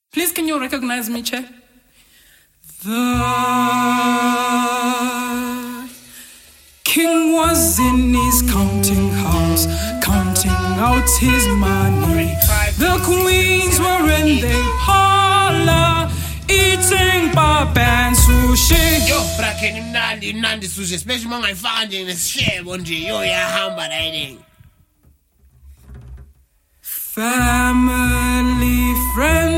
Please, can you recognize me, Chair? The king was in his counting house, counting out his money. The queens were in their parlor, eating pap and sushi. Yo, brakeni mnandi sushi, especially when I found in a share one day. Yo, hamba riding. Family, friends.